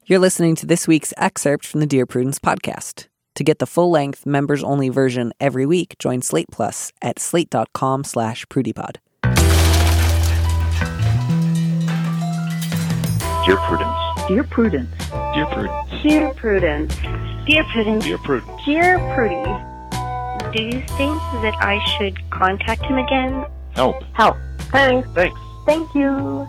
You're listening to this week's excerpt from the Dear Prudence podcast. To get the full-length, members-only version every week, join Slate Plus at slate.com/prudipod. Dear Prudence. Dear Prudence. Dear Prudence. Dear Prudence. Dear Prudence. Dear Prudence. Dear Prudy. Do you think that I should contact him again? Help. Help. Thanks. Thanks. Thank you.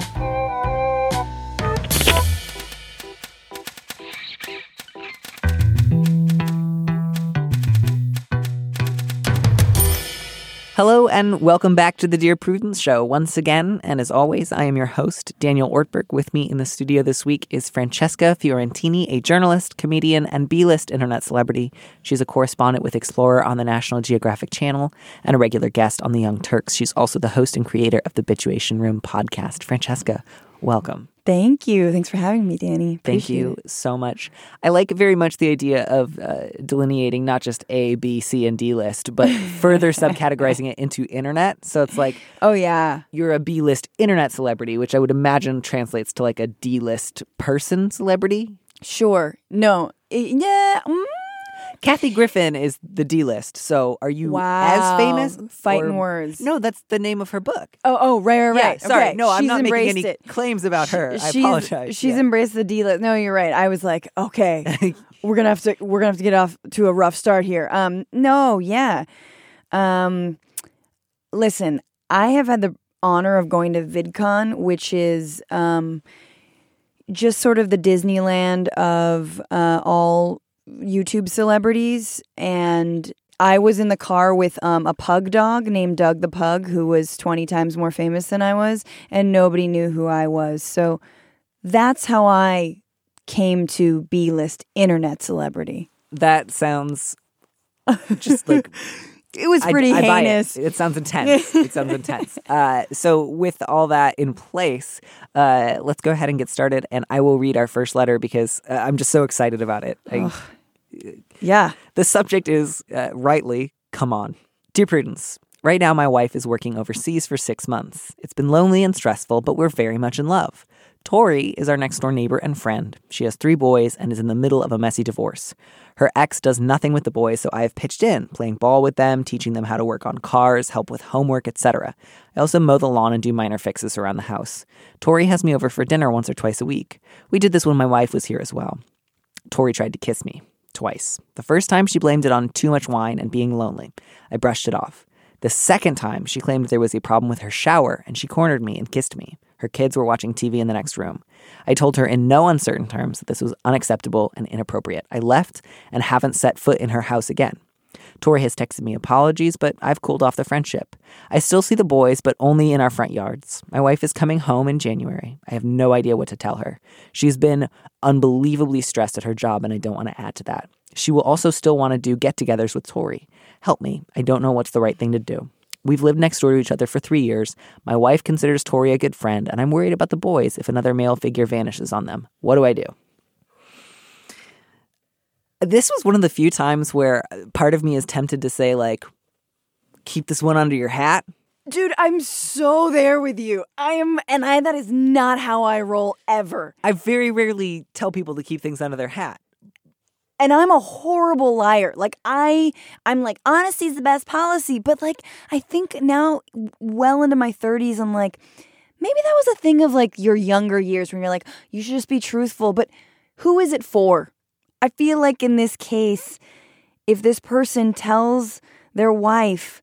Hello and welcome back to the Dear Prudence Show once again. And as always, I am your host, Daniel Ortberg. With me in the studio this week is Francesca Fiorentini, a journalist, comedian, and B-list internet celebrity. She's a correspondent with Explorer on the National Geographic Channel and a regular guest on The Young Turks. She's also the host and creator of the Bituation Room podcast. Francesca, welcome. Thank you. Thanks for having me, Danny. Thank you so much. I like very much the idea of delineating not just A, B, C, and D list, but further subcategorizing it into internet. So it's like, oh, yeah, you're a B-list internet celebrity, which I would imagine translates to like a D-list person celebrity. Sure. No. Yeah. Kathy Griffin is the D-list. So are you as famous? Fighting words. No, that's the name of her book. Oh, right. Yeah, sorry. Okay. No, I'm She's not making any it. claims about her. I apologize. She's embraced the D-list. No, you're right. I was like, okay, we're gonna have to get off to a rough start here. No, yeah. Listen, I have had the honor of going to VidCon, which is just sort of the Disneyland of all YouTube celebrities, and I was in the car with a pug dog named Doug the Pug, who was 20 times more famous than I was, and nobody knew who I was. So that's how I came to B-list internet celebrity. That sounds just like... It was pretty heinous. It sounds intense. So with all that in place, let's go ahead and get started. And I will read our first letter because I'm just so excited about it. Yeah. The subject is, rightly, come on. Dear Prudence, right now my wife is working overseas for 6 months. It's been lonely and stressful, but we're very much in love. Tori is our next door neighbor and friend. She has 3 boys and is in the middle of a messy divorce. Her ex does nothing with the boys, so I have pitched in, playing ball with them, teaching them how to work on cars, help with homework, etc. I also mow the lawn and do minor fixes around the house. Tori has me over for dinner once or twice a week. We did this when my wife was here as well. Tori tried to kiss me. Twice. The first time she blamed it on too much wine and being lonely. I brushed it off. The second time she claimed there was a problem with her shower and she cornered me and kissed me. Her kids were watching TV in the next room. I told her in no uncertain terms that this was unacceptable and inappropriate. I left and haven't set foot in her house again. Tori has texted me apologies, but I've cooled off the friendship. I still see the boys, but only in our front yards. My wife is coming home in January. I have no idea what to tell her. She's been unbelievably stressed at her job, and I don't want to add to that. She will also still want to do get-togethers with Tori. Help me. I don't know what's the right thing to do. We've lived next door to each other for 3 years. My wife considers Tori a good friend, and I'm worried about the boys if another male figure vanishes on them. What do I do? This was one of the few times where part of me is tempted to say, like, keep this one under your hat. Dude, I'm so there with you. That is not how I roll ever. I very rarely tell people to keep things under their hat. And I'm a horrible liar. Like, I'm like, honesty's the best policy. But, like, I think now, well into my 30s, I'm like, maybe that was a thing of, like, your younger years when you're like, you should just be truthful. But who is it for? I feel like in this case, if this person tells their wife,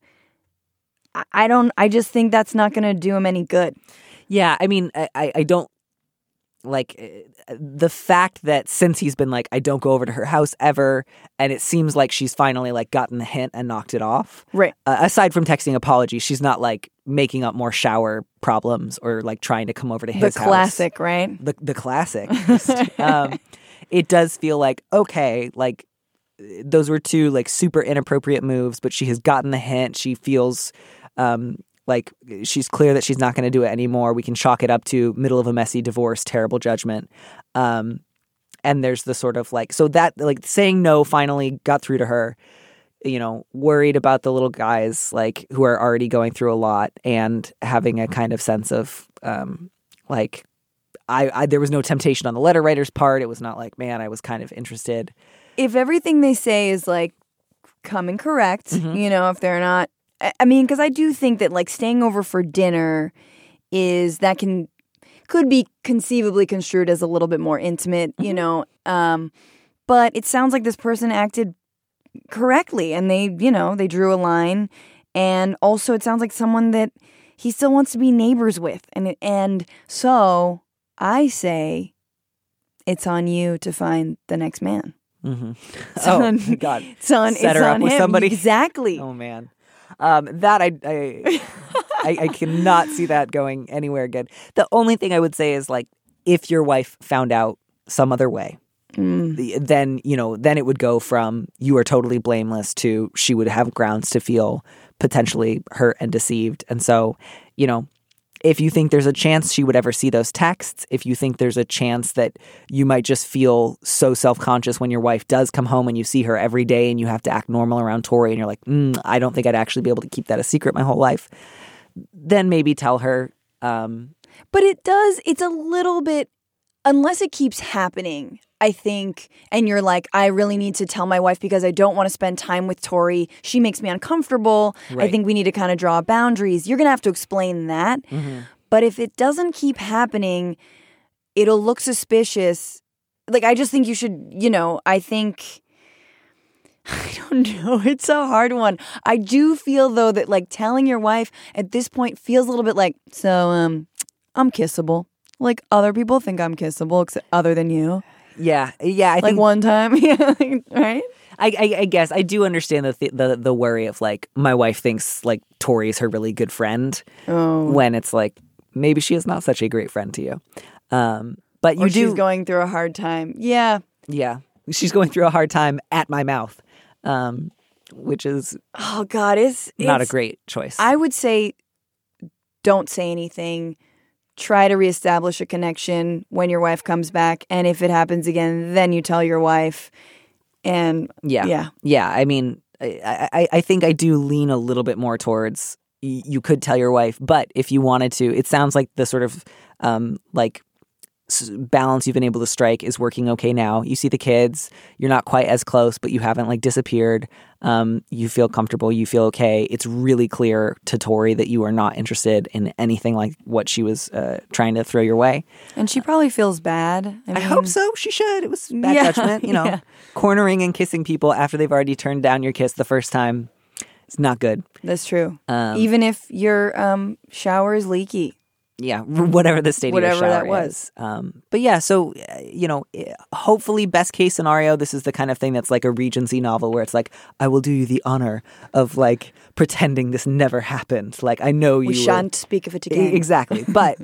I just think that's not going to do them any good. Yeah, I mean, I don't like the fact that since he's been like, I don't go over to her house ever, and it seems like she's finally like gotten the hint and knocked it off. Right. Aside from texting apologies, she's not like making up more shower problems or like trying to come over to his house. The classic, right? The classic. It does feel like, okay, like those were 2 like super inappropriate moves, but she has gotten the hint. She feels like she's clear that she's not going to do it anymore. We can chalk it up to middle of a messy divorce, terrible judgment. And there's the sort of like, so that like saying no finally got through to her, you know, worried about the little guys like who are already going through a lot and having a kind of sense of like, there was no temptation on the letter writer's part. It was not like, man, I was kind of interested. If everything they say is like coming correct, Mm-hmm. if they're not, I mean, because I do think that like staying over for dinner could be conceivably construed as a little bit more intimate, but it sounds like this person acted correctly and they drew a line. And also it sounds like someone that he still wants to be neighbors with. And so I say it's on you to find the next man. Mm-hmm. It's Oh, on, God. It's on, Set it's her on up with him. somebody? Exactly. Oh, man. That I cannot see that going anywhere good. The only thing I would say is like, if your wife found out some other way, then it would go from you are totally blameless to she would have grounds to feel potentially hurt and deceived. And so, if you think there's a chance she would ever see those texts, if you think there's a chance that you might just feel so self-conscious when your wife does come home and you see her every day and you have to act normal around Tori and you're like, I don't think I'd actually be able to keep that a secret my whole life, then maybe tell her. But it's a little bit, unless it keeps happening, I think, and you're like, I really need to tell my wife because I don't want to spend time with Tori. She makes me uncomfortable. Right. I think we need to kind of draw boundaries. You're going to have to explain that. Mm-hmm. But if it doesn't keep happening, it'll look suspicious. Like, I just think you should, I think, I don't know. It's a hard one. I do feel, though, that like telling your wife at this point feels a little bit like, so I'm kissable. Like other people think I'm kissable, except other than you. Yeah. I Like think one time, right? I guess I do understand the worry of like my wife thinks like Tori's her really good friend when it's like maybe she is not such a great friend to you. But you she's going through a hard time. Yeah. Yeah, she's going through a hard time at my mouth, which is Oh God, it's not a great choice. I would say, don't say anything. Try to reestablish a connection when your wife comes back, and if it happens again, then you tell your wife. And yeah. I mean, I think I do lean a little bit more towards you could tell your wife, but if you wanted to, it sounds like the sort of balance you've been able to strike is working okay now. You see the kids, you're not quite as close, but you haven't like disappeared. You feel comfortable, you feel okay. It's really clear to Tori that you are not interested in anything like what she was trying to throw your way. And she probably feels bad. I hope so. She should. It was bad judgment, cornering and kissing people after they've already turned down your kiss the first time. It's not good. That's true. Even if your shower is leaky. Yeah, whatever the state of your shower that was. But yeah, so, hopefully best case scenario, this is the kind of thing that's like a Regency novel where it's like, I will do you the honor of like pretending this never happened. Like, I know you We shan't speak of it again. Exactly. But,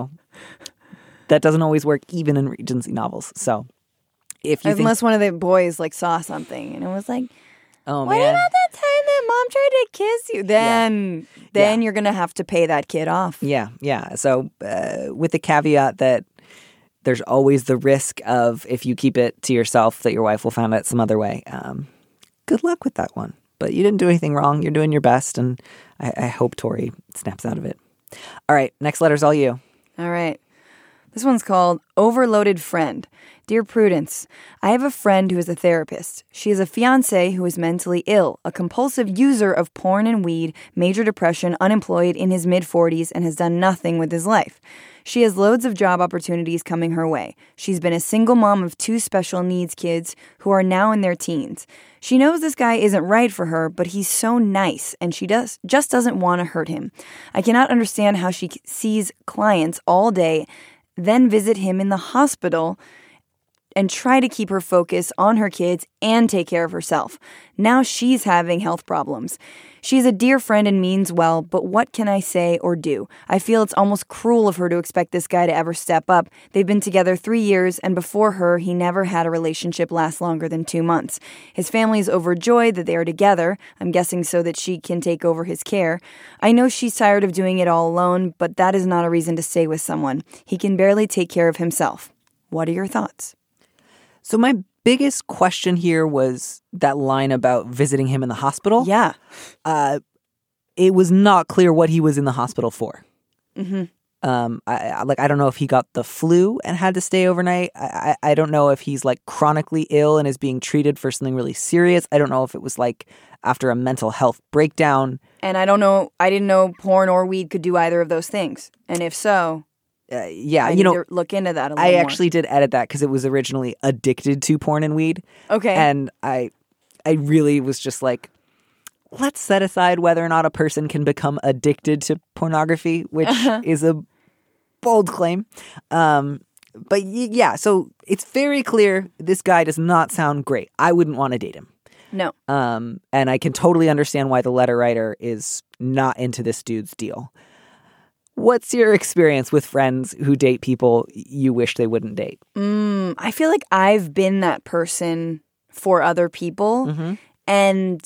that doesn't always work even in Regency novels. So if you Unless one of the boys like saw something and it was like, oh what man. about that time that mom tried to kiss you? Then you're going to have to pay that kid off. Yeah. So with the caveat that there's always the risk of if you keep it to yourself that your wife will find out some other way. Good luck with that one. But you didn't do anything wrong. You're doing your best. And I hope Tori snaps out of it. All right. Next letter's all you. All right. This one's called Overloaded Friend. Dear Prudence, I have a friend who is a therapist. She has a fiancé who is mentally ill, a compulsive user of porn and weed, major depression, unemployed, in his mid-40s, and has done nothing with his life. She has loads of job opportunities coming her way. She's been a single mom of 2 special needs kids who are now in their teens. She knows this guy isn't right for her, but he's so nice, and she just doesn't want to hurt him. I cannot understand how she sees clients all day, then visit him in the hospital and try to keep her focus on her kids and take care of herself. Now she's having health problems. She's a dear friend and means well, but what can I say or do? I feel it's almost cruel of her to expect this guy to ever step up. They've been together 3 years, and before her, he never had a relationship last longer than 2 months. His family is overjoyed that they are together, I'm guessing so that she can take over his care. I know she's tired of doing it all alone, but that is not a reason to stay with someone. He can barely take care of himself. What are your thoughts? So my biggest question here was that line about visiting him in the hospital. Yeah. It was not clear what he was in the hospital for. Mm-hmm. I don't know if he got the flu and had to stay overnight. I don't know if he's like chronically ill and is being treated for something really serious. I don't know if it was like after a mental health breakdown. And I didn't know porn or weed could do either of those things. And if so, I need to look into that a little more. I actually did edit that because it was originally addicted to porn and weed. Okay. And I really was just like, let's set aside whether or not a person can become addicted to pornography, which is a bold claim. But yeah, so it's very clear this guy does not sound great. I wouldn't want to date him. No. And I can totally understand why the letter writer is not into this dude's deal. What's your experience with friends who date people you wish they wouldn't date? I feel like I've been that person for other people, and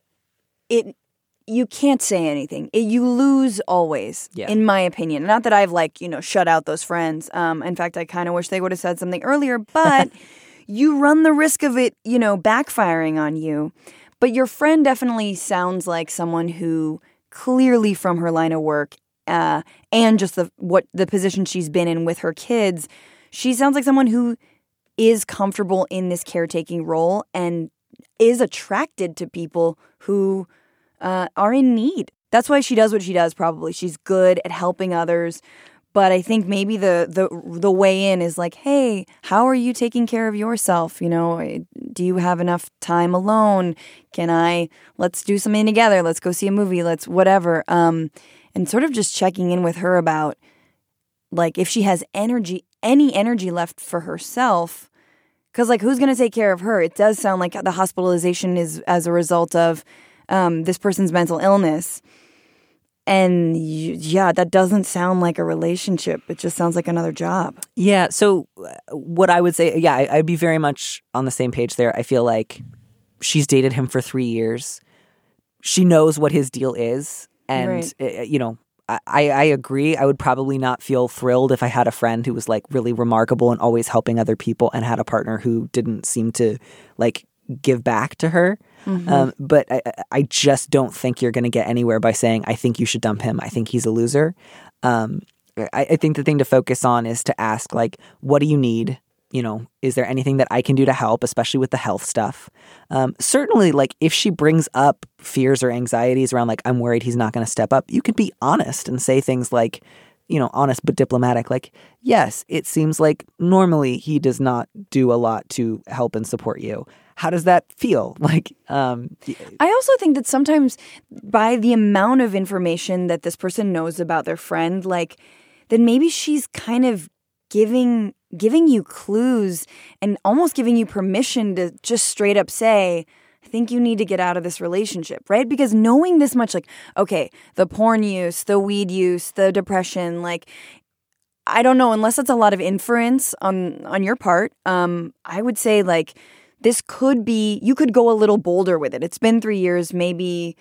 you can't say anything. You lose always, in my opinion. Not that I've shut out those friends. In fact, I kind of wish they would have said something earlier, but you run the risk of it, backfiring on you. But your friend definitely sounds like someone who clearly from her line of work and just the position she's been in with her kids, she sounds like someone who is comfortable in this caretaking role and is attracted to people who are in need. That's why she does what she does, probably. She's good at helping others. But I think maybe the way in is like, hey, how are you taking care of yourself? Do you have enough time alone? Let's do something together. Let's go see a movie. Let's whatever. And sort of just checking in with her about like if she has any energy left for herself. Because who's going to take care of her? It does sound like the hospitalization is as a result of this person's mental illness. And that doesn't sound like a relationship. It just sounds like another job. Yeah. So what I would say, I'd be very much on the same page there. I feel like she's dated him for 3 years. She knows what his deal is. And, I agree. I would probably not feel thrilled if I had a friend who was like really remarkable and always helping other people and had a partner who didn't seem to like give back to her. But I just don't think you're going to get anywhere by saying, I think you should dump him. I think he's a loser. I think the thing to focus on is to ask, like, what do you need? Is there anything that I can do to help, especially with the health stuff? Certainly, like, if she brings up fears or anxieties around, like, I'm worried he's not going to step up, you could be honest and say things like, honest but diplomatic, like, yes, it seems like normally he does not do a lot to help and support you. How does that feel? I also think that sometimes by the amount of information that this person knows about their friend, then maybe she's kind of giving you clues and almost giving you permission to just straight up say, I think you need to get out of this relationship, right? Because knowing this much, okay, the porn use, the weed use, the depression, I don't know, unless it's a lot of inference on your part, I would say, this could be, you could go a little bolder with it. It's been 3 years, maybe.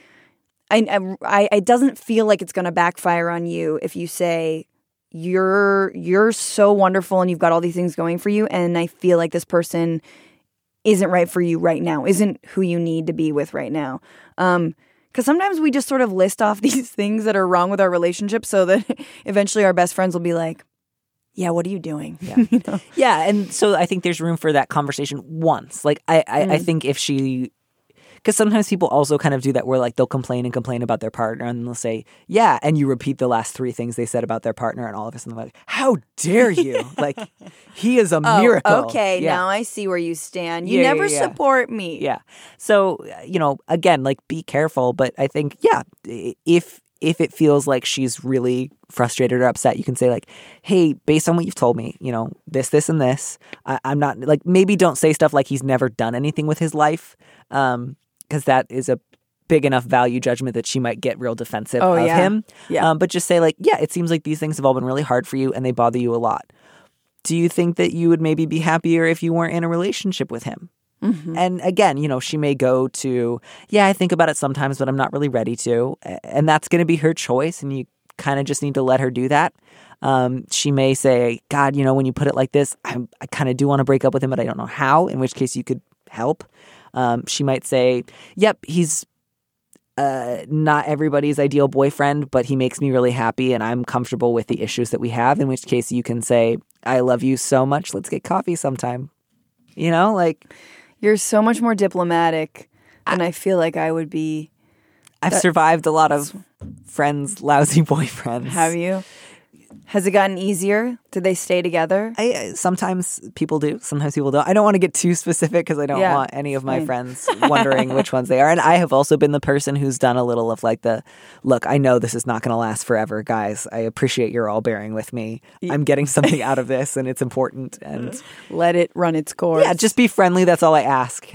It doesn't feel like it's going to backfire on you if you say, you're so wonderful and you've got all these things going for you, and I feel like this person isn't right for you right now, isn't who you need to be with right now. Because sometimes we just sort of list off these things that are wrong with our relationship so that eventually our best friends will be like, yeah, what are you doing? Yeah. Yeah, and so I think there's room for that conversation once. I think if she... Because sometimes people also kind of do that where they'll complain about their partner and they'll say, yeah, and you repeat the last 3 things they said about their partner and all of a sudden they're like, how dare you? He is a miracle. Okay, now I see where you stand. You never support me. Yeah. So, again, be careful. But I think, if it feels like she's really frustrated or upset, you can say hey, based on what you've told me, this, and this, I'm not maybe don't say stuff like he's never done anything with his life. Because that is a big enough value judgment that she might get real defensive of him. Yeah. But just say it seems like these things have all been really hard for you and they bother you a lot. Do you think that you would maybe be happier if you weren't in a relationship with him? Mm-hmm. And again, she may go to, I think about it sometimes, but I'm not really ready to. And that's going to be her choice. And you kind of just need to let her do that. She may say, God, when you put it like this, I kind of do want to break up with him, but I don't know how, in which case you could help. She might say, yep, he's not everybody's ideal boyfriend, but he makes me really happy and I'm comfortable with the issues that we have, in which case you can say, I love you so much. Let's get coffee sometime. You know, like. You're so much more diplomatic than I feel like I would be. I've survived a lot of friends' lousy boyfriends. Have you? Has it gotten easier? Did they stay together? Sometimes people do. Sometimes people don't. I don't want to get too specific because I don't want any of my friends wondering which ones they are. And I have also been the person who's done a little of like look, I know this is not going to last forever, guys. I appreciate you're all bearing with me. I'm getting something out of this and it's important. And let it run its course. Yeah, just be friendly. That's all I ask.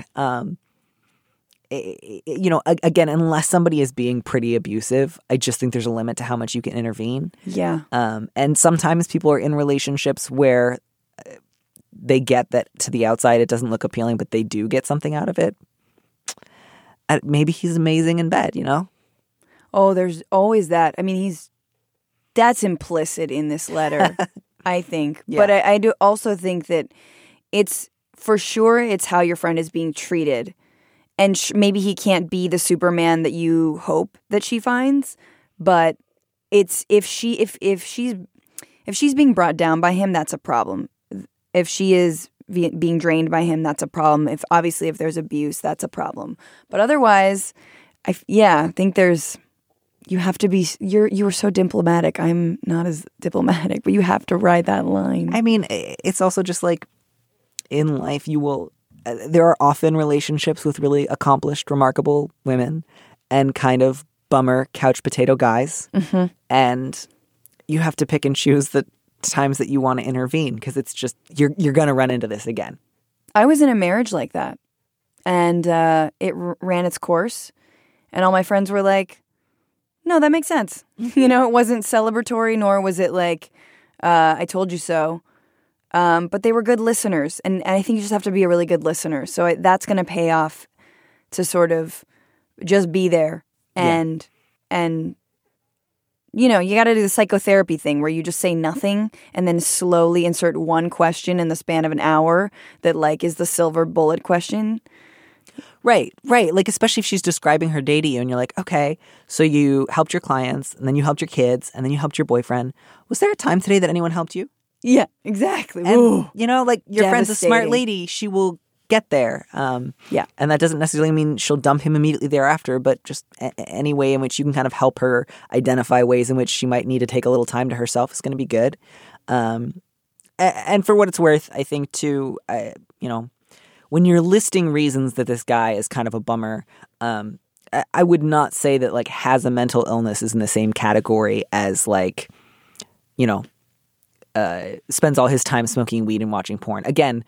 Again, unless somebody is being pretty abusive, I just think there's a limit to how much you can intervene. Yeah. And sometimes people are in relationships where they get that to the outside it doesn't look appealing, but they do get something out of it. Maybe he's amazing in bed, you know? Oh, there's always that. I mean, that's implicit in this letter, I think. Yeah. But I do also think that it's, for sure, it's how your friend is being treated. And maybe he can't be the Superman that you hope that she finds, but it's if she's being brought down by him, that's a problem. If she is being drained by him, that's a problem. If there's abuse, that's a problem. But otherwise, I think you have to be. You were so diplomatic. I'm not as diplomatic, but you have to ride that line. I mean, it's also just like in life, you will. There are often relationships with really accomplished, remarkable women and kind of bummer couch potato guys. Mm-hmm. And you have to pick and choose the times that you want to intervene because it's just, you're going to run into this again. I was in a marriage like that and it ran its course and all my friends were like, no, that makes sense. It wasn't celebratory, nor was it like, I told you so. But they were good listeners, and I think you just have to be a really good listener. So that's going to pay off to sort of just be there and you got to do the psychotherapy thing where you just say nothing and then slowly insert one question in the span of an hour that like is the silver bullet question. Right. Like, especially if she's describing her day to you and you're like, okay, so you helped your clients and then you helped your kids and then you helped your boyfriend. Was there a time today that anyone helped you? Yeah, exactly. And, like your friend's a smart lady. She will get there. Yeah. And that doesn't necessarily mean she'll dump him immediately thereafter, but just any way in which you can kind of help her identify ways in which she might need to take a little time to herself is going to be good. And for what it's worth, I think too, when you're listing reasons that this guy is kind of a bummer, I would not say that like has a mental illness is in the same category as like, spends all his time smoking weed and watching porn. Again,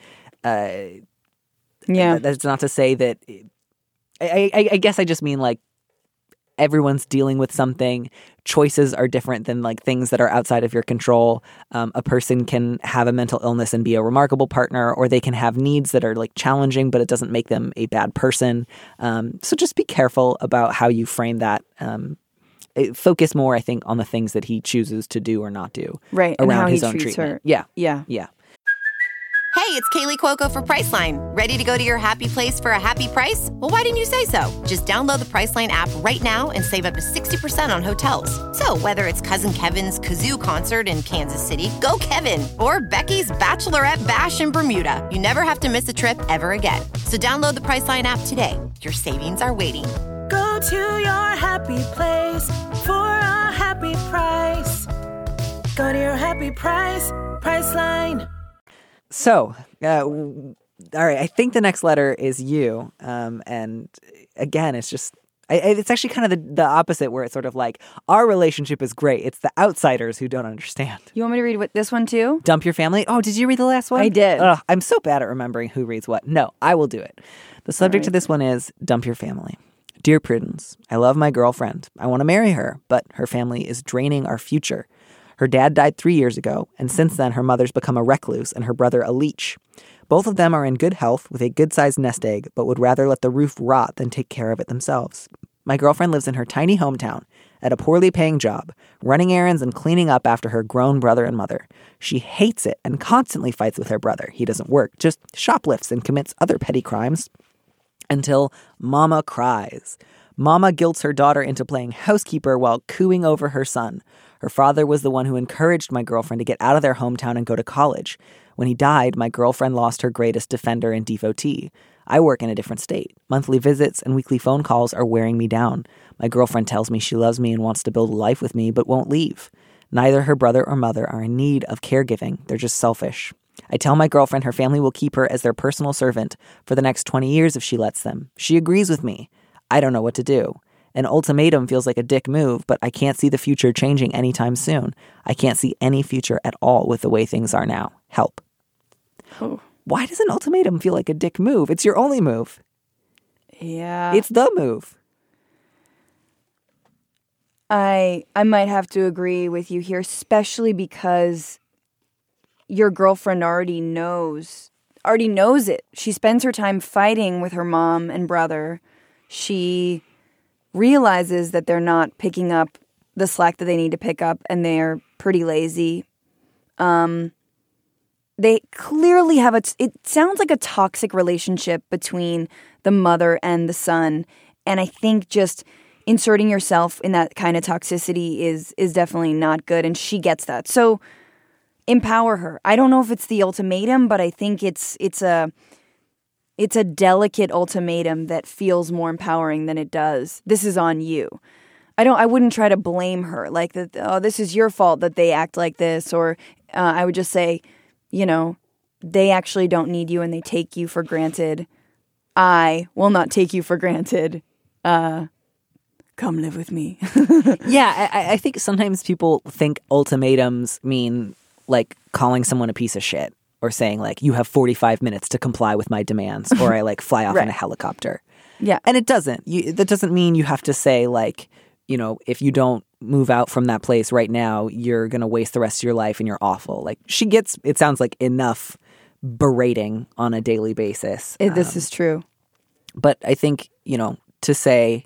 that's not to say that. I guess I just mean like everyone's dealing with something. Choices are different than like things that are outside of your control. A person can have a mental illness and be a remarkable partner, or they can have needs that are like challenging, but it doesn't make them a bad person. So just be careful about how you frame that. Focus more, I think, on the things that he chooses to do or not do. Right, around and how his he own treats treatment. her. Yeah. Hey, it's Kaylee Cuoco for Priceline. Ready to go to your happy place for a happy price? Well, why didn't you say so? Just download the Priceline app right now and save up to 60% on hotels. So whether it's Cousin Kevin's Kazoo Concert in Kansas City, go Kevin, or Becky's Bachelorette Bash in Bermuda, you never have to miss a trip ever again. So download the Priceline app today. Your savings are waiting. Go to your happy place for a happy price. Go to your happy price, Priceline. So, all right, I think the next letter is you. And again, it's just, it's actually kind of the opposite where it's sort of like, our relationship is great. It's the outsiders who don't understand. You want me to read this one too? Dump your family? Oh, did you read the last one? I did. I'm so bad at remembering who reads what. No, I will do it. The subject to this one is dump your family. Dear Prudence, I love my girlfriend. I want to marry her, but her family is draining our future. Her dad died 3 years ago, and since then her mother's become a recluse and her brother a leech. Both of them are in good health with a good-sized nest egg, but would rather let the roof rot than take care of it themselves. My girlfriend lives in her tiny hometown, at a poorly paying job, running errands and cleaning up after her grown brother and mother. She hates it and constantly fights with her brother. He doesn't work, just shoplifts and commits other petty crimes. Until Mama cries. Mama guilts her daughter into playing housekeeper while cooing over her son. Her father was the one who encouraged my girlfriend to get out of their hometown and go to college. When he died, my girlfriend lost her greatest defender and devotee. I work in a different state. Monthly visits and weekly phone calls are wearing me down. My girlfriend tells me she loves me and wants to build a life with me, but won't leave. Neither her brother or mother are in need of caregiving. They're just selfish. I tell my girlfriend her family will keep her as their personal servant for the next 20 years if she lets them. She agrees with me. I don't know what to do. An ultimatum feels like a dick move, but I can't see the future changing anytime soon. I can't see any future at all with the way things are now. Help. Oh. Why does an ultimatum feel like a dick move? It's your only move. Yeah. It's the move. I might have to agree with you here, especially because your girlfriend already knows it. She spends her time fighting with her mom and brother. She realizes that they're not picking up the slack that they need to pick up, and they're pretty lazy. They clearly have it sounds like a toxic relationship between the mother and the son, and I think just inserting yourself in that kind of toxicity is definitely not good, and she gets that. So empower her. I don't know if it's the ultimatum, but I think it's a delicate ultimatum that feels more empowering than it does. This is on you. I wouldn't try to blame her like that. Oh, this is your fault that they act like this, or I would just say, they actually don't need you and they take you for granted. I will not take you for granted. Come live with me. Yeah, I think sometimes people think ultimatums mean like calling someone a piece of shit or saying like, you have 45 minutes to comply with my demands, or I like fly off in a helicopter. Yeah. And it doesn't. That doesn't mean you have to say like, if you don't move out from that place right now, you're going to waste the rest of your life and you're awful. Like she gets, it sounds like, enough berating on a daily basis. This is true. But I think, to say,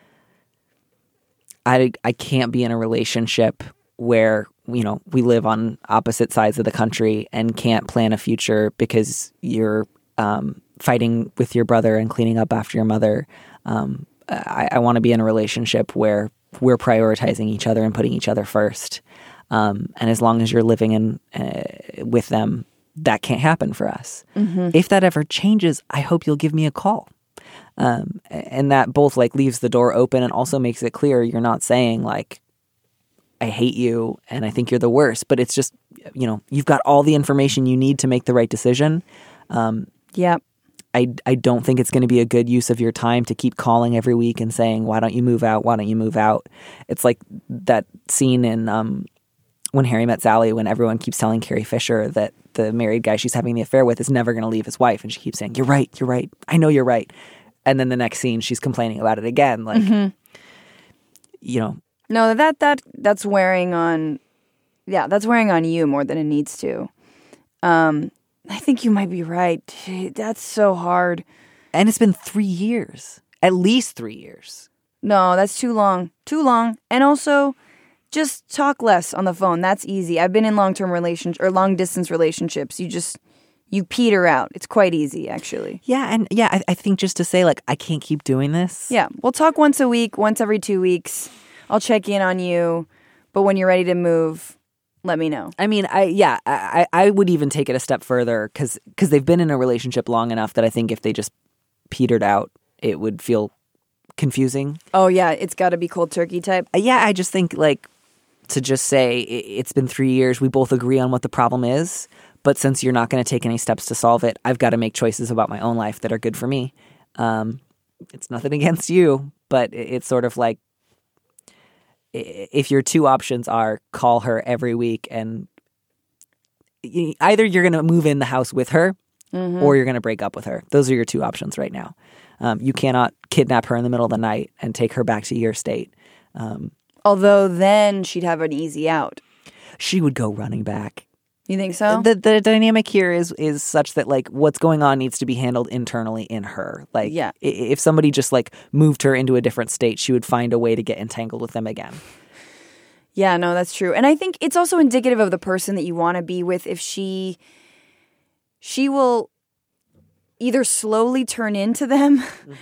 I can't be in a relationship where, we live on opposite sides of the country and can't plan a future because you're fighting with your brother and cleaning up after your mother. I want to be in a relationship where we're prioritizing each other and putting each other first. And as long as you're living with them, that can't happen for us. Mm-hmm. If that ever changes, I hope you'll give me a call. And that both like leaves the door open and also makes it clear you're not saying like, I hate you and I think you're the worst, but it's just, you've got all the information you need to make the right decision. Yeah. I don't think it's going to be a good use of your time to keep calling every week and saying, why don't you move out? Why don't you move out? It's like that scene in When Harry Met Sally, when everyone keeps telling Carrie Fisher that the married guy she's having the affair with is never going to leave his wife. And she keeps saying, you're right. I know you're right. And then the next scene, she's complaining about it again. Like, No, that's wearing on, that's wearing on you more than it needs to. I think you might be right. That's so hard. And it's been 3 years. At least 3 years. No, that's too long. Too long. And also, just talk less on the phone. That's easy. I've been in long-term relationships or long-distance relationships. You peter out. It's quite easy, actually. Yeah, and I think just to say, like, I can't keep doing this. Yeah, we'll talk once a week, once every 2 weeks. I'll check in on you. But when you're ready to move, let me know. I mean, I would even take it a step further because they've been in a relationship long enough that I think if they just petered out, it would feel confusing. Oh, yeah, it's got to be cold turkey type. I just think, like, to just say it's been 3 years, we both agree on what the problem is, but since you're not going to take any steps to solve it, I've got to make choices about my own life that are good for me. It's nothing against you, but it's sort of like, if your two options are call her every week and either you're going to move in the house with her or you're going to break up with her. Those are your two options right now. You cannot kidnap her in the middle of the night and take her back to your state. Although then she'd have an easy out. She would go running back. You think so? The dynamic here is such that like what's going on needs to be handled internally in her. Like if somebody just like moved her into a different state, she would find a way to get entangled with them again. Yeah, no, that's true. And I think it's also indicative of the person that you want to be with. If she will either slowly turn into them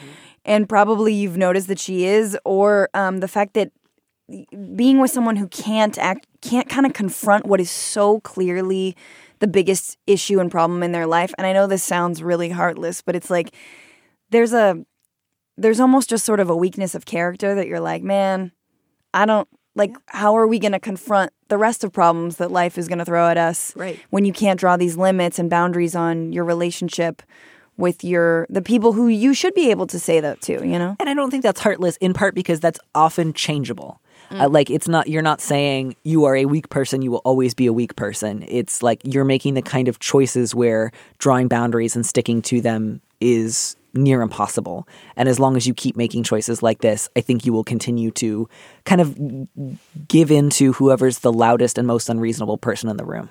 and probably you've noticed that she is, or the fact that being with someone who can't kind of confront what is so clearly the biggest issue and problem in their life. And I know this sounds really heartless, but it's like there's almost just sort of a weakness of character that you're like, man, I don't, like, how are we going to confront the rest of problems that life is going to throw at us when you can't draw these limits and boundaries on your relationship with the people who you should be able to say that to, you know? And I don't think that's heartless, in part because that's often changeable. Like, you're not saying you are a weak person, you will always be a weak person. It's like you're making the kind of choices where drawing boundaries and sticking to them is near impossible. And as long as you keep making choices like this, I think you will continue to kind of give in to whoever's the loudest and most unreasonable person in the room.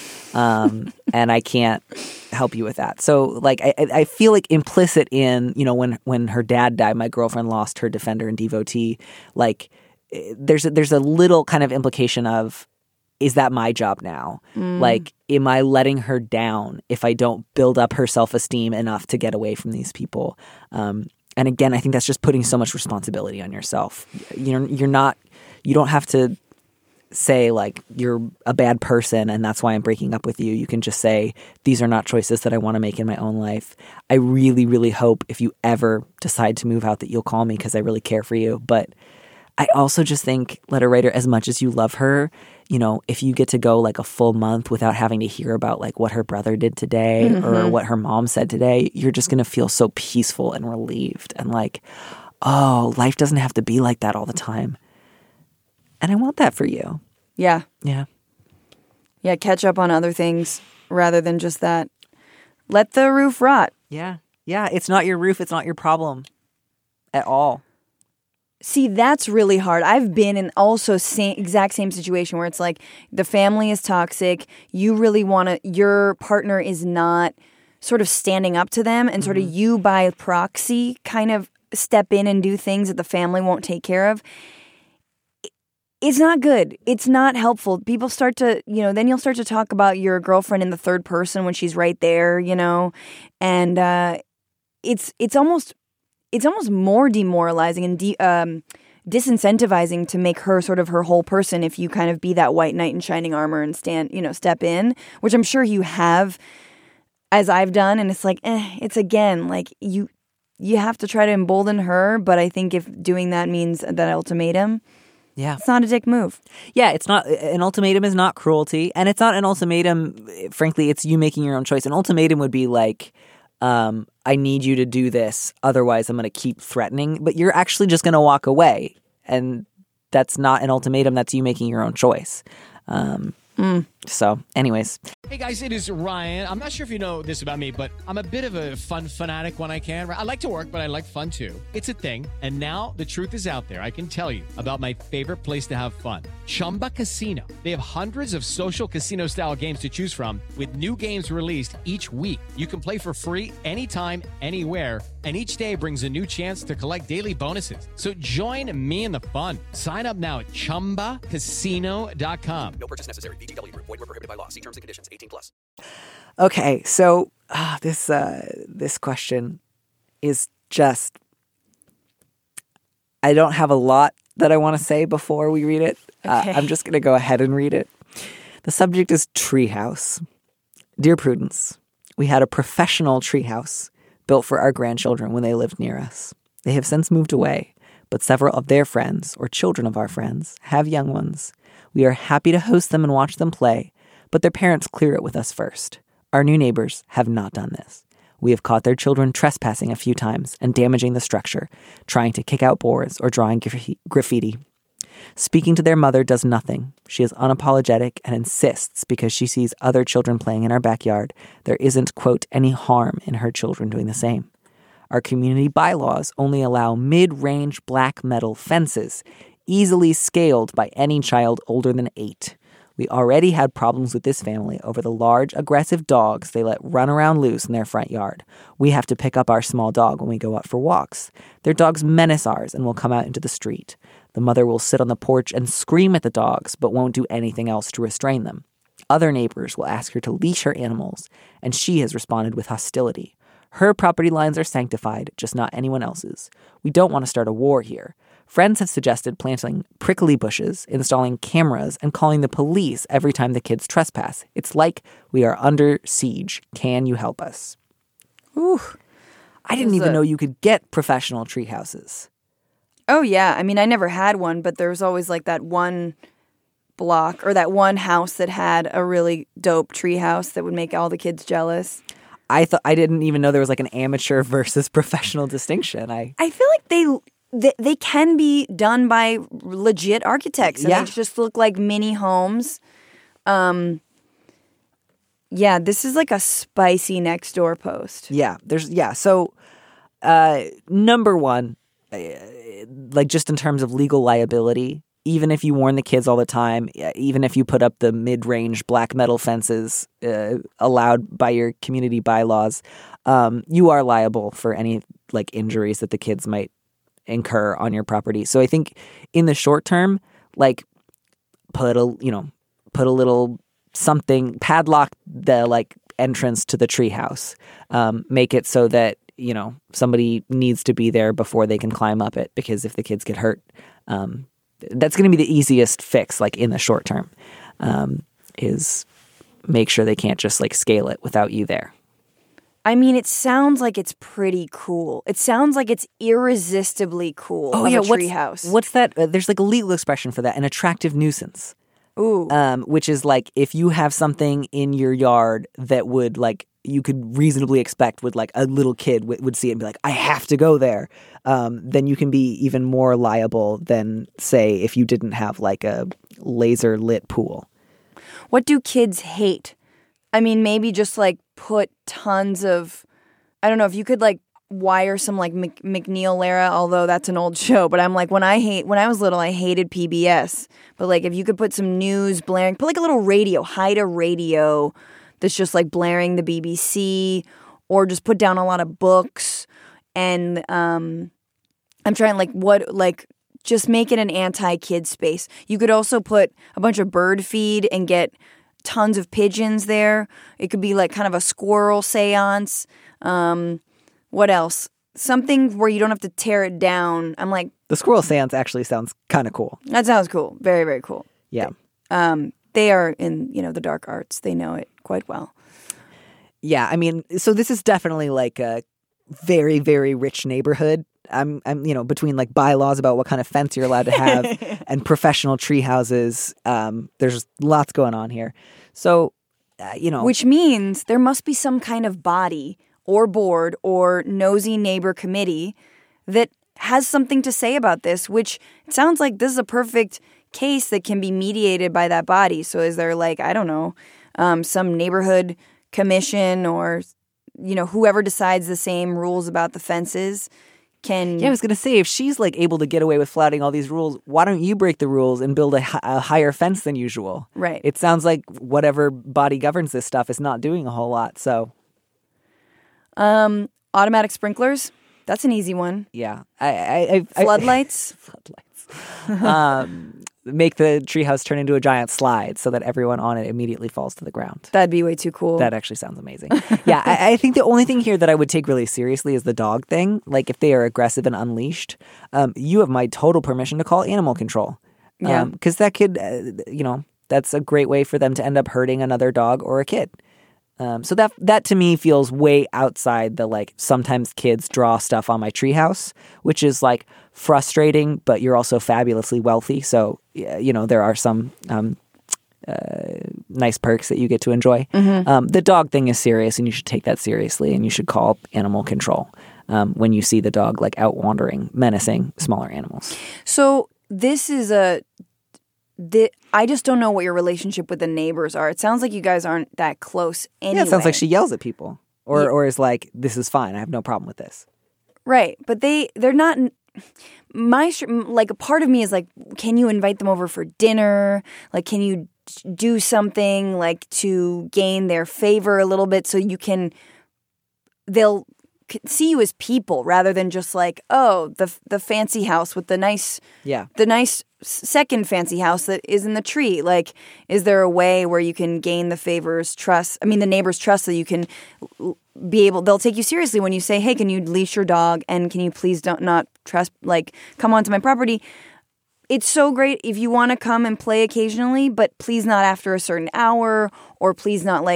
And I can't help you with that. So, like, I feel like implicit in, you know, when her dad died, my girlfriend lost her defender and devotee. Like, there's a little kind of implication of, is that my job now? Like, am I letting her down if I don't build up her self-esteem enough to get away from these people? And again, I think that's just putting so much responsibility on yourself. You don't have to say, like, you're a bad person and that's why I'm breaking up with you. You can just say, these are not choices that I want to make in my own life. I really, really hope if you ever decide to move out that you'll call me because I really care for you. But I also just think, letter writer, as much as you love her, you know, if you get to go like a full month without having to hear about like what her brother did today or what her mom said today, you're just going to feel so peaceful and relieved and like, oh, life doesn't have to be like that all the time. And I want that for you. Yeah. Yeah. Yeah, catch up on other things rather than just that. Let the roof rot. Yeah. Yeah, it's not your roof. It's not your problem at all. See, that's really hard. I've been in also exact same situation where it's like the family is toxic. You really want to, your partner is not sort of standing up to them and sort of you by proxy kind of step in and do things that the family won't take care of. It's not good. It's not helpful. People start to, you know, then you'll start to talk about your girlfriend in the third person when she's right there, you know, and it's almost more demoralizing and disincentivizing to make her sort of her whole person if you kind of be that white knight in shining armor and step in, which I'm sure you have, as I've done. And it's like, it's again, like you have to try to embolden her. But I think if doing that means that ultimatum, it's not a dick move. Yeah, it's not. An ultimatum is not cruelty. And it's not an ultimatum. Frankly, it's you making your own choice. An ultimatum would be like, I need you to do this. Otherwise, I'm going to keep threatening. But you're actually just going to walk away. And that's not an ultimatum. That's you making your own choice. So anyways. Hey guys, it is Ryan. I'm not sure if you know this about me, but I'm a bit of a fun fanatic when I can. I like to work, but I like fun too. It's a thing. And now the truth is out there. I can tell you about my favorite place to have fun. Chumba Casino. They have hundreds of social casino style games to choose from with new games released each week. You can play for free anytime, anywhere. And each day brings a new chance to collect daily bonuses. So join me in the fun. Sign up now at ChumbaCasino.com. No purchase necessary. VGW Group. Void where prohibited by law. See terms and conditions. 18+. Okay, so this question is just, I don't have a lot that I want to say before we read it. I'm just going to go ahead and read it. The subject is treehouse. Dear Prudence, we had a professional treehouse built for our grandchildren when they lived near us. They have since moved away, but several of their friends, or children of our friends, have young ones. We are happy to host them and watch them play, but their parents clear it with us first. Our new neighbors have not done this. We have caught their children trespassing a few times and damaging the structure, trying to kick out boards or drawing graffiti. Speaking to their mother does nothing. She is unapologetic and insists because she sees other children playing in our backyard, there isn't, quote, any harm in her children doing the same. Our community bylaws only allow mid-range black metal fences, easily scaled by any child older than 8. We already had problems with this family over the large, aggressive dogs they let run around loose in their front yard. We have to pick up our small dog when we go out for walks. Their dogs menace ours and will come out into the street. The mother will sit on the porch and scream at the dogs, but won't do anything else to restrain them. Other neighbors will ask her to leash her animals, and she has responded with hostility. Her property lines are sanctified, just not anyone else's. We don't want to start a war here. Friends have suggested planting prickly bushes, installing cameras, and calling the police every time the kids trespass. It's like we are under siege. Can you help us? Ooh. I didn't even know you could get professional tree houses. Oh, yeah. I mean, I never had one, but there was always like that one block or that one house that had a really dope tree house that would make all the kids jealous. I didn't even know there was like an amateur versus professional distinction. I feel like they can be done by legit architects. And they just look like mini homes. Yeah, this is like a spicy Nextdoor post. Yeah, So, number one, like just in terms of legal liability, even if you warn the kids all the time, even if you put up the mid-range black metal fences allowed by your community bylaws, you are liable for any like injuries that the kids might incur on your property. So I think in the short term, like put a little something, padlock the like entrance to the treehouse, make it so that somebody needs to be there before they can climb up it, because if the kids get hurt, that's going to be the easiest fix, like in the short term, is make sure they can't just like scale it without you there. I mean, it sounds like it's pretty cool. It sounds like it's irresistibly cool. Oh, of yeah. a treehouse. What's that? There's like a legal expression for that, an attractive nuisance. Ooh. Which is like if you have something in your yard that would like you could reasonably expect would like a little kid would see it and be like, I have to go there. Then you can be even more liable than, say, if you didn't have like a laser lit pool. What do kids hate? I mean, maybe just like put tons of, I don't know, if you could like wire some like McNeil Lara, although that's an old show. But I'm like, when I was little, I hated PBS. But like if you could put some news blaring, put like a little radio, hide a radio that's just like blaring the BBC, or just put down a lot of books. And I'm trying just make it an anti-kid space. You could also put a bunch of bird feed and get tons of pigeons there. It could be like kind of a squirrel seance. What else? Something where you don't have to tear it down. I'm like, the squirrel seance actually sounds kind of cool. That sounds cool. Very, very cool. Yeah. They are in, the dark arts. They know it quite well. Yeah, I mean, so this is definitely like a very, very rich neighborhood. I'm between like bylaws about what kind of fence you're allowed to have and professional tree houses. There's lots going on here. So, Which means there must be some kind of body or board or nosy neighbor committee that has something to say about this, which it sounds like this is a perfect case that can be mediated by that body. So is there like, I don't know, some neighborhood commission or, whoever decides the same rules about the fences can... Yeah, I was going to say, if she's like able to get away with flouting all these rules, why don't you break the rules and build a higher fence than usual? Right. It sounds like whatever body governs this stuff is not doing a whole lot, so... Automatic sprinklers. That's an easy one. Yeah. Floodlights. Make the treehouse turn into a giant slide so that everyone on it immediately falls to the ground. That'd be way too cool. That actually sounds amazing. Yeah, I think the only thing here that I would take really seriously is the dog thing. Like if they are aggressive and unleashed, you have my total permission to call animal control. Yeah. Because that could, that's a great way for them to end up hurting another dog or a kid. So that to me feels way outside the like sometimes kids draw stuff on my treehouse, which is like frustrating, but you're also fabulously wealthy. So, there are some nice perks that you get to enjoy. Mm-hmm. The dog thing is serious and you should take that seriously and you should call animal control when you see the dog like out wandering, menacing smaller animals. So this is I just don't know what your relationship with the neighbors are. It sounds like you guys aren't that close anyway. Yeah, it sounds like she yells at people or is like, this is fine. I have no problem with this. Right. But they're not... like a part of me is like, can you invite them over for dinner? Like, can you do something like to gain their favor a little bit so they'll see you as people rather than just like, oh, the fancy house with the nice second fancy house that is in the tree. Like, is there a way where you can gain the neighbor's trust so you can be able, they'll take you seriously when you say, hey, can you leash your dog and can you please not come onto my property? It's so great if you want to come and play occasionally, but please not after a certain hour, or please not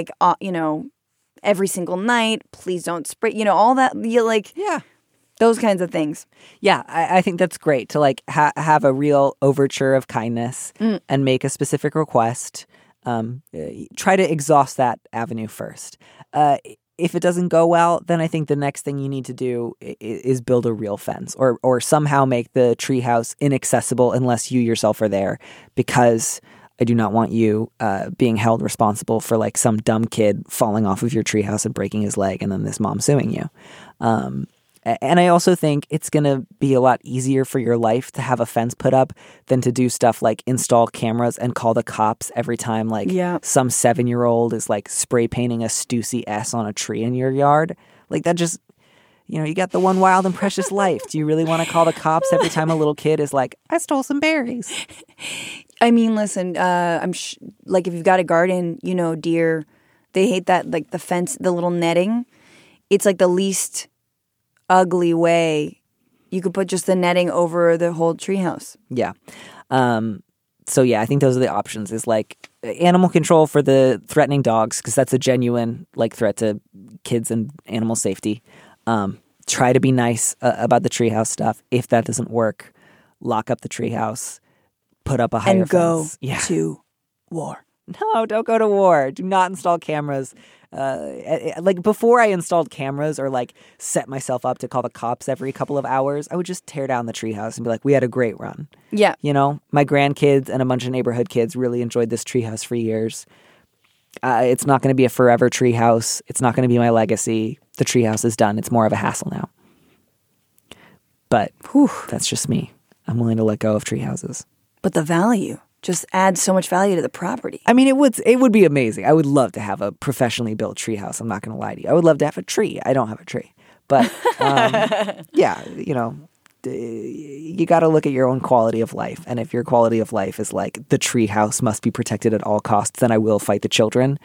every single night. Please don't spray, all that. Those kinds of things. Yeah, I think that's great to like have a real overture of kindness and make a specific request. Try to exhaust that avenue first. If it doesn't go well, then I think the next thing you need to do is build a real fence or somehow make the treehouse inaccessible unless you yourself are there, because I do not want you being held responsible for like some dumb kid falling off of your treehouse and breaking his leg and then this mom suing you. And I also think it's going to be a lot easier for your life to have a fence put up than to do stuff like install cameras and call the cops every time some 7-year-old is like spray painting a Stussy S on a tree in your yard. Like that just, you got the one wild and precious life. Do you really want to call the cops every time a little kid is like, I stole some berries? I mean, listen, if you've got a garden, deer, they hate that, like the fence, the little netting. It's like the least ugly way. You could put just the netting over the whole treehouse. Yeah. So yeah, I think those are the options, is like animal control for the threatening dogs, because that's a genuine like threat to kids and animal safety. Try to be nice about the treehouse stuff. If that doesn't work, lock up the treehouse, put up a higher fence. And go to war. No, don't go to war. Do not install cameras. Like before I installed cameras or like set myself up to call the cops every couple of hours, I would just tear down the treehouse and be like, we had a great run. Yeah. My grandkids and a bunch of neighborhood kids really enjoyed this treehouse for years. It's not going to be a forever treehouse. It's not going to be my legacy. The treehouse is done. It's more of a hassle now. But that's just me. I'm willing to let go of treehouses. But the value just adds so much value to the property. I mean, it would be amazing. I would love to have a professionally built treehouse. I'm not going to lie to you. I would love to have a tree. I don't have a tree. But, yeah, you got to look at your own quality of life. And if your quality of life is like the treehouse must be protected at all costs, then I will fight the children.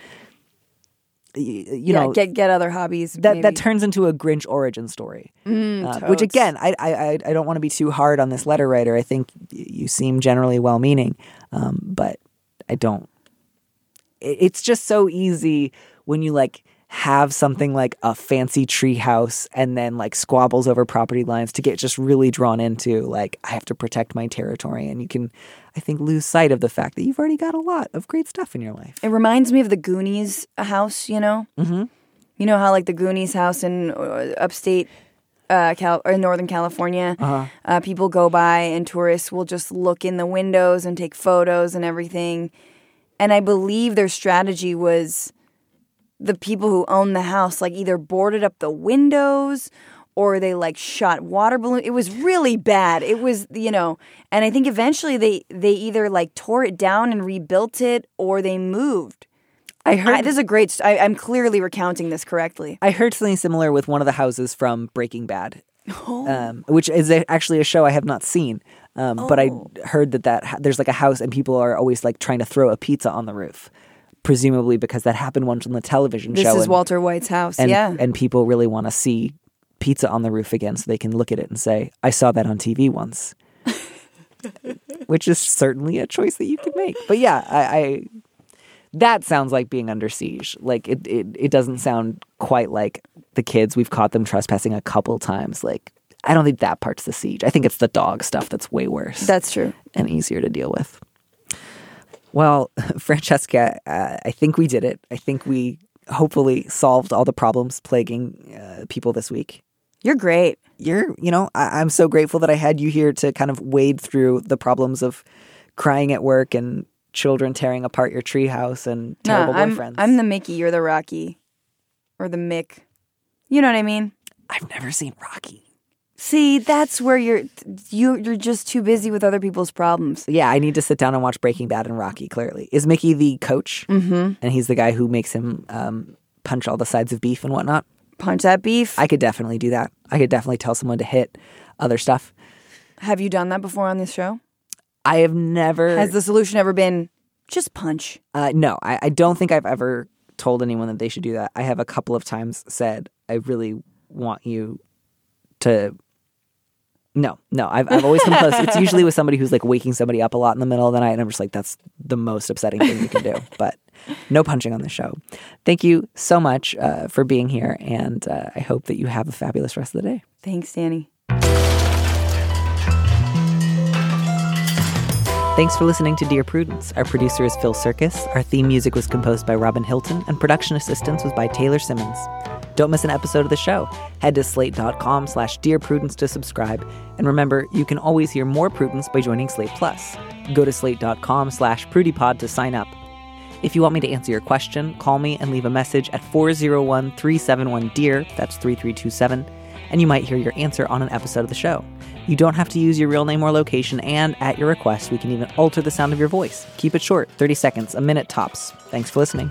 Get other hobbies. That turns into a Grinch origin story. Which again, I don't want to be too hard on this letter writer. I think you seem generally well-meaning, but I don't. It's just so easy when you like have something like a fancy tree house and then like squabbles over property lines to get just really drawn into like, I have to protect my territory. And you can, I think, lose sight of the fact that you've already got a lot of great stuff in your life. It reminds me of the Goonies house, Mm-hmm. You know how like the Goonies house in upstate or Northern California, people go by and tourists will just look in the windows and take photos and everything. And I believe their strategy was the people who owned the house like either boarded up the windows or they like shot water balloons. It was really bad. It was, and I think eventually they either like tore it down and rebuilt it or they moved. I heard this is a great. I'm clearly recounting this correctly. I heard something similar with one of the houses from Breaking Bad, which is actually a show I have not seen. But I heard that there's like a house and people are always like trying to throw a pizza on the roof. Presumably because that happened once on the television show. This is Walter White's house, And people really want to see pizza on the roof again so they can look at it and say, I saw that on TV once. Which is certainly a choice that you could make. But yeah, I that sounds like being under siege. Like it doesn't sound quite like the kids. We've caught them trespassing a couple times. Like, I don't think that part's the siege. I think it's the dog stuff that's way worse. That's true. And easier to deal with. Well, Francesca, I think we did it. I think we hopefully solved all the problems plaguing people this week. You're great. I'm so grateful that I had you here to kind of wade through the problems of crying at work and children tearing apart your treehouse and terrible boyfriends. I'm the Mickey, you're the Rocky. Or the Mick. You know what I mean? I've never seen Rocky. See, that's where you're just too busy with other people's problems. Yeah, I need to sit down and watch Breaking Bad and Rocky, clearly. Is Mickey the coach? Mm-hmm. And he's the guy who makes him punch all the sides of beef and whatnot? punch that beef. I could definitely do that. I could definitely tell someone to hit other stuff. Have you done that before on this show? I have never. Has the solution ever been just punch? No, I don't think I've ever told anyone that they should do that. I have a couple of times said, I really want you to. No, I've always come close. It's usually with somebody who's like waking somebody up a lot in the middle of the night, and I'm just like, that's the most upsetting thing you can do. But no punching on the show. Thank you so much for being here, and I hope that you have a fabulous rest of the day. Thanks, Danny. Thanks for listening to Dear Prudence. Our producer is Phil Circus. Our theme music was composed by Robin Hilton, and production assistance was by Taylor Simmons. Don't miss an episode of the show. Head to slate.com/Dear Prudence to subscribe. And remember, you can always hear more Prudence by joining Slate Plus. Go to slate.com/PrudyPod to sign up. If you want me to answer your question, call me and leave a message at 401-371-DEAR. That's 3327. And you might hear your answer on an episode of the show. You don't have to use your real name or location, and at your request, we can even alter the sound of your voice. Keep it short, 30 seconds, a minute tops. Thanks for listening.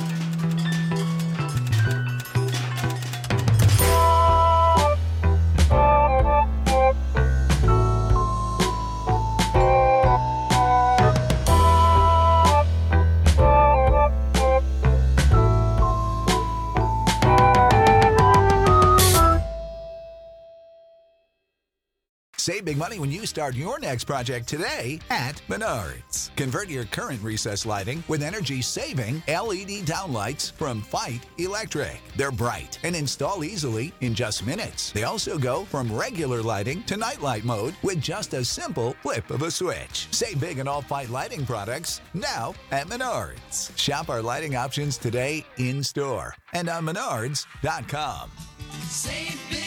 Save big money when you start your next project today at Menards. Convert your current recessed lighting with energy-saving LED downlights from Fight Electric. They're bright and install easily in just minutes. They also go from regular lighting to nightlight mode with just a simple flip of a switch. Save big on all Fight lighting products now at Menards. Shop our lighting options today in-store and on Menards.com. Save big